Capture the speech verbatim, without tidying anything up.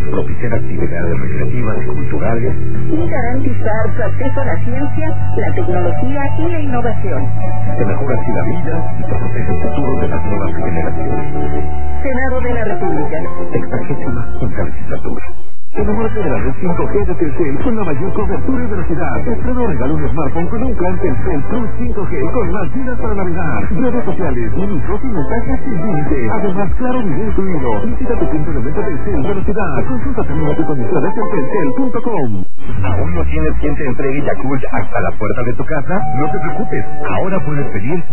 propiciar actividades recreativas y culturales y garantizar su acceso a la ciencia, la tecnología y la innovación. Se mejora así la vida y se protege el futuro de las nuevas generaciones. Senado de la República. Sexagésima quinta legislatura. Enamórate de la red cinco G de Telcel con la mayor cobertura y velocidad. Estreno regalo un smartphone con un plan Telcel Plus cinco G con más gigas para navegar, redes sociales, minutos y mensajes sin límite. Además, claro video incluido. Visita tu punto de venta Telcel velocidad. Consulta términos y condiciones en telcel punto com. ¿Aún no tienes quien te entregue Yakult hasta la puerta de tu casa? No te preocupes. Ahora puedes pedir